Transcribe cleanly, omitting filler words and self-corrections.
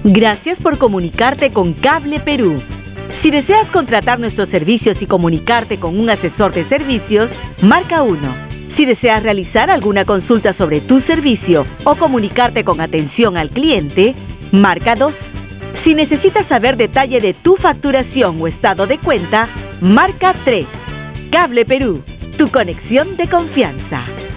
Gracias por comunicarte con Cable Perú. Si deseas contratar nuestros servicios y comunicarte con un asesor de servicios, marca 1. Si deseas realizar alguna consulta sobre tu servicio o comunicarte con atención al cliente, marca 2. Si necesitas saber detalle de tu facturación o estado de cuenta, marca 3. Cable Perú, tu conexión de confianza.